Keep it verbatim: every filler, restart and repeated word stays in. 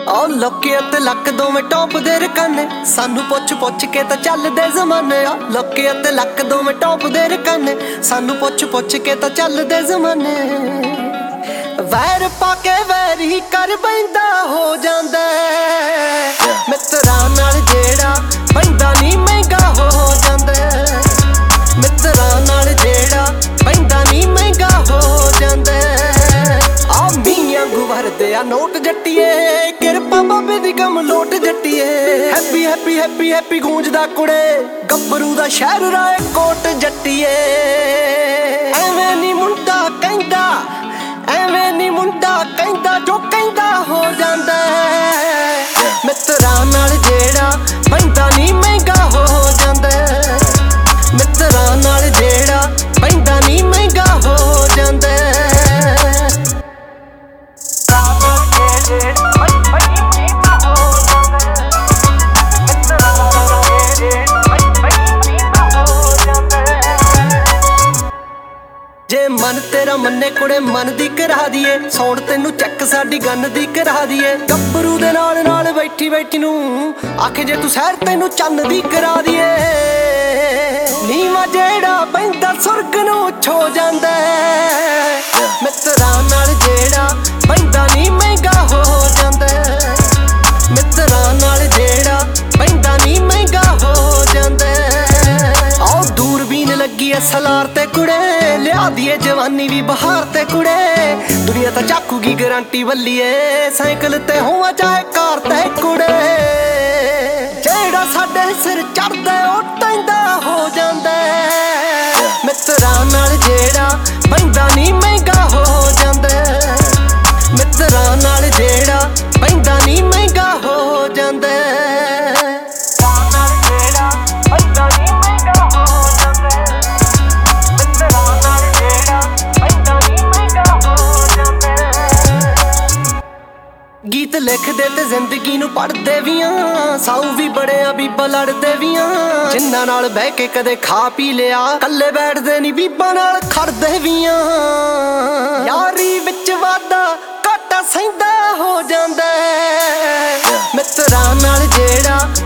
ओ लोके ते luck दोवें top दे रकाने सानू पुछ पुछ के तां चलदे जमाने आ लोके ते लक दोवें टॉप दे रकाने सानू पुछ पुछ के तां चलदे जमाने वैर पाके वैरी कर बैंदा हो जांदा मित्तरां नाल जेड़ा बैंदा नी महंगा हो जांदा मित्तरां नाल जेड़ा बैंदा नी महंगा हो जांदा आ मियां गुवरदे आ नोट जट्टिए किरपा बाबे दी कम लोट जट्टिए हैप्पी हैप्पी हैप्पी हैप्पी गूंजदा कुड़े गब्बरू दा शहर राए कोट जट्टिए एवें नी मुंडा कहंदा एवें नी मुंडा कहंदा जो कहंदा हो जांदा मित्तरां नाल जेड़ा बैंदा नी महंगा हो जांदा मित्तरां नाल जेड़ा बैंदा नी महंगा हो जांदा जे मन तेरा मन्ने कुड़े मन दी करा दिए सौण तेनू चैक साडी गन दी करा दिए गब्बरू दे नाल नाल बैठी बैठी नू आखे जे तू सैर तेनू चन्न दी करा दिए नीवा जेड़ा बैंदा सुरग नू छो जांदा मित्तरां नाल जेड़ा बैंदा नी महंगा हो जांदा मित्तरां नाल जेड़ा बैंदा नी महंगा हो जांदा आओ दूरबीन लगी ऐ सलार ते कुड़े लिया दिए जवानी भी बहार ते कुड़े दुनिया तां चाकूगी गारंटी बल्लीए साइकिल ते होवा चाहे कार ते कुड़े जेड़ा साडे सिर चढ़दा ओ टैंदा हो जांदा मित्तरां नाल जेड़ा बैंदा नी महंगा हो जांदा मित्तरां नाल जेड़ा बैंदा नी महंगा हो जांदा गीत लिखदे ते जिंदगी नू पढ़दे भी आ साऊ भी बड़े आ बीबा लड़दे भी आ जिन्ना नाल बह के कदे खा पी लिया कल्ले बैठदे नी बीबा नाल खड़दे भी आ यारी विच वादा घाटा सहिंदा हो जांदा मित्तरां नाल जेड़ा